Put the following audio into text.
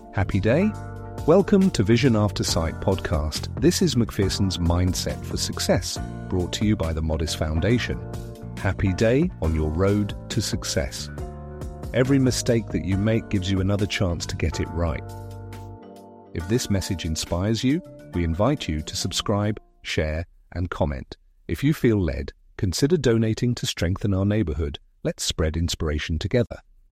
Happy day? Welcome to Vision After Sight podcast. This is Macpherson's Mindset for Success, brought to you by the Modis Foundation. Happy day on your road to success. Every mistake that you make gives you another chance to get it right. If this message inspires you, we invite you to subscribe, share, and comment. If you feel led, consider donating to strengthen our neighborhood. Let's spread inspiration together.